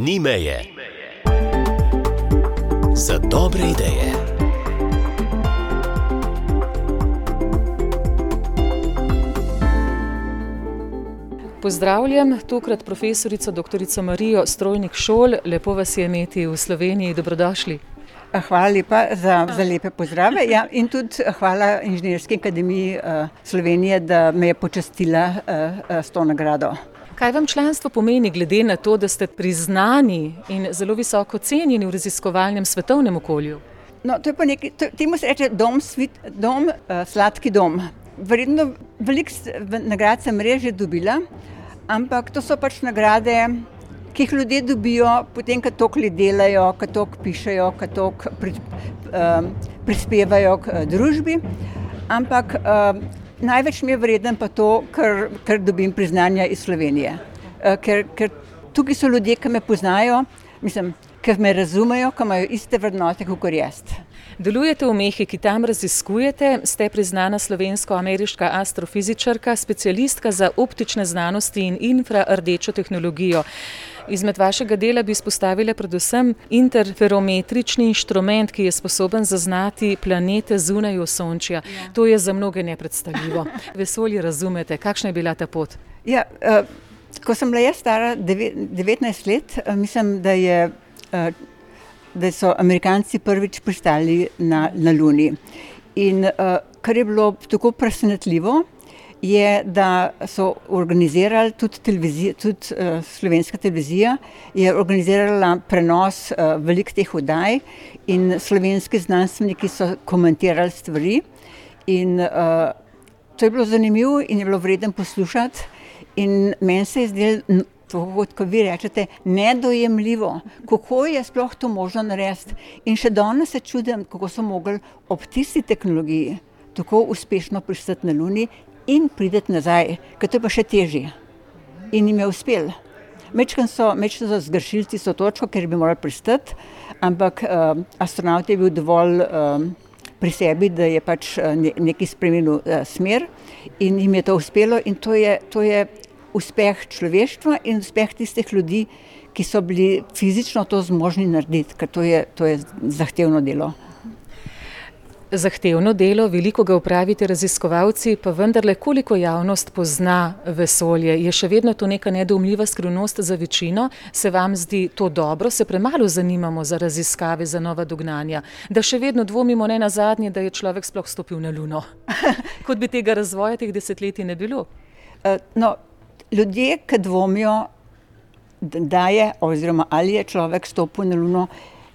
Ni meje. Za dobre ideje. Pozdravljam tokrat profesorico dr. Marijo Strojnik-Šol. Lepo vas je imeti v Sloveniji. Dobrodošli. Hvala lepa za lepe pozdrave. Ja, in tudi hvala Inženirski akademiji Slovenije, da me je počastila s to nagrado. Kaj vam članstvo pomeni, glede na to, da ste priznani in zelo visoko cenjeni v raziskovalnem svetovnem okolju? No, to je pa nekaj, temu se reče dom, sladki dom. Verjetno veliko nagrad sem res že dobila, ampak to so pač nagrade, ki jih ljudje dobijo potem, ko toliko delajo, ko toliko pišejo, ko toliko prispevajo k družbi. Ampak največ mi je vreden pa to, ker dobim priznanja iz Slovenije. Ker tukaj so ljudje, ki me poznajo, ki me razumejo, ki imajo iste vrednote kot jaz. Delujete v Mehiki, tam raziskujete, ste priznana slovensko-ameriška astrofizičarka, specialistka za optične znanosti in infrardečo tehnologijo. Izmed vašega dela bi izpostavila predvsem interferometrični inštrument, ki je sposoben zaznati planete zunaj Osončja. Ja. To je za mnoge nepredstavljivo. Vesolje razumete. Kakšna je bila ta pot? Ja, ko sem bila jaz stara 19 let, mislim, da so Amerikanci prvič pristali na Luni. In kar je bilo tako presenetljivo, je, da so organizirali tudi slovenska televizija je organizirala prenos veliko teh oddaj in slovenski znanstveniki so komentirali stvari in to je bilo zanimivo in je bilo vreden poslušati in meni se je zdelo, kot vi rečete, nedojemljivo, kako je sploh to možno narediti. In še danes se čudim, kako so mogli ob tisti tehnologiji tako uspešno pristati na Luni in prideti nazaj, ker to je pa še težje. In jim je uspel. Mečkeno so zgrešili so točko, ker bi morali pristati, ampak astronaut je bil dovolj pri sebi, da je pač nekaj spremenil smer in jim je to uspelo in to je uspeh človeštva in uspeh tistih ljudi, ki so bili fizično to zmožni narediti, ker to je zahtevno delo. Zahtevno delo, veliko ga opravite raziskovalci, pa vendarle koliko javnost pozna vesolje? Je še vedno to neka nedoumljiva skrivnost za večino? Se vam zdi to dobro? Se premalo zanimamo za raziskave, za nova dognanja? Da še vedno dvomimo ne nazadnje, da je človek sploh stopil na Luno? Kot bi tega razvoja teh desetletij ne bilo? Ljudje, ki dvomijo, da je oziroma ali je človek stopil na Luno,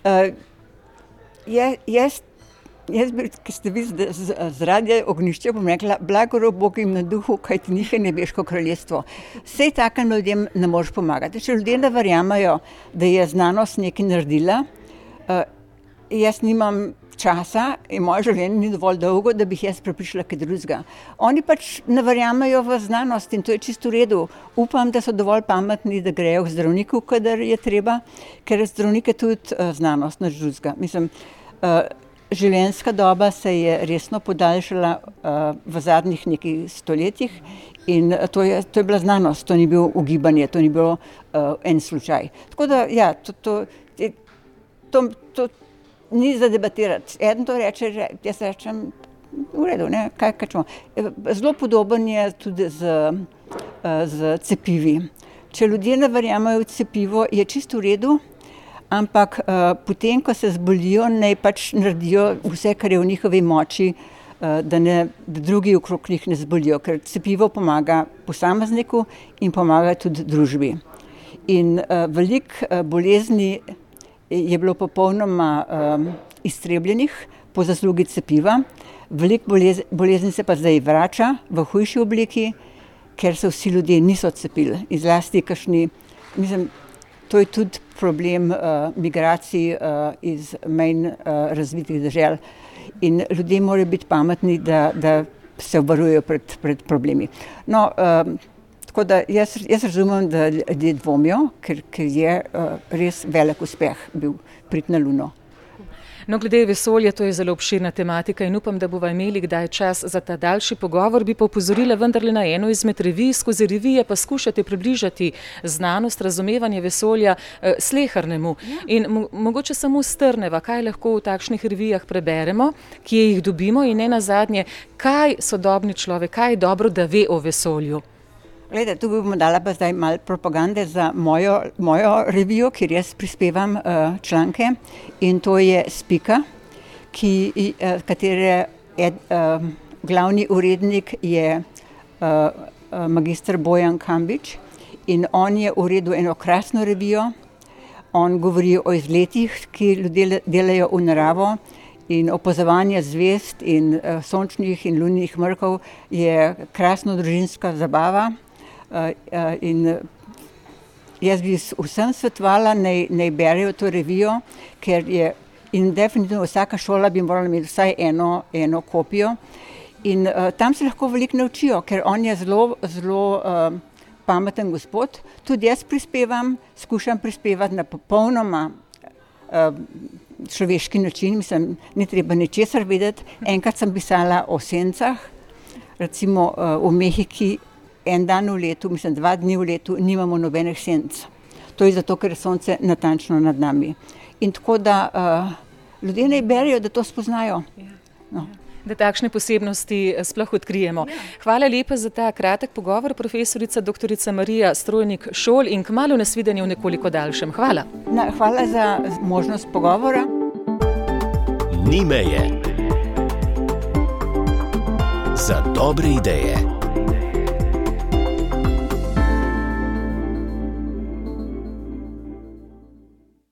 Jaz bi, ki ste vi z radia Ognjišče, bom rekla, blagorod Bog jim na duhu, kajti njih je nebeško kraljestvo. Sej takim ljudem ne moreš pomagati. Če ljudje ne verjamajo, da je znanost nekaj naredila, jaz nimam časa in moje življenje ni dovolj dolgo, da bi jaz prepričala kaj drugega. Oni pač ne verjamajo v znanost in to je čisto v redu. Upam, da so dovolj pametni, da grejo k zdravniku, kadar je treba, ker zdravnik je tudi znanost, nič drugega. Življenjska doba se je resno podaljšala v zadnjih nekaj stoletjih in to je bila znanost, to ni bilo ugibanje, to ni bilo en slučaj. Tako da, ja, to ni za debatirati. Eden to reče, jaz rečem, v redu, ne, kaj čemo. Zelo podoben je tudi z cepivi. Če ljudje ne verjamajo v cepivo, je čisto v redu, ampak potem, ko se zbolijo, naj pač naredijo vse, kar je v njihovi moči, da drugi okrog njih ne zbolijo, ker cepivo pomaga posamezniku in pomaga tudi družbi. In veliko bolezni je bilo popolnoma iztrebljenih po zaslugi cepiva, veliko bolezni se pa zdaj vrača v hujši obliki, ker se vsi ljudje niso cepili. In zlasti kakšni, to je tudi problem migracij iz manj razvitih dežel. In ljudje morajo biti pametni, da se obvarujejo pred problemi. No, tako da jaz razumem, da ljudje dvomijo, ker je res velik uspeh bil priti na Luno. No, glede vesolja, to je zelo obširna tematika in upam, da bova imeli kdaj čas za ta daljši pogovor. Bi pa opozorila vendarle na eno izmed revij. Skozi revije pa skušate približati znanost, razumevanje vesolja slehernemu. In mogoče samo strneva, kaj lahko v takšnih revijah preberemo, kje jih dobimo in ne nazadnje, kaj sodobni človek, kaj je dobro, da ve o vesolju. Glede, tu bomo dala pa zdaj malo propagande za mojo revijo, kjer jaz prispevam članke, in to je Spika, katere glavni urednik je magister Bojan Kambič, in on je uredil eno krasno revijo. On govori o izletih, ki ljudje delajo v naravo, in opazovanje zvezd in sončnih in lunnih mrkov je krasno družinska zabava. In jaz bi vsem svetovala, naj berejo to revijo, ker je, in definitivno vsaka šola bi morala imeti vsaj eno kopijo. In tam se lahko veliko naučijo, ker on je zelo pameten gospod. Tudi jaz skušam prispevati na popolnoma človeški način, mislim, ni treba ničesar vedeti. Enkrat sem pisala o sencah, recimo v Mehiki, en dan v letu, mislim 2 dni v letu, nimamo nobenih senc. To je zato, ker je sonce natančno nad nami. In tako da ljudje naj berejo, da to spoznajo. No. Da takšne posebnosti sploh odkrijemo. Hvala lepa za ta kratek pogovor, profesorica dr. Marija Strojnik-Šol, in kmalu nasvidenje v nekoliko daljšem. Hvala. Hvala za možnost pogovora. Ni meje. Za dobre ideje.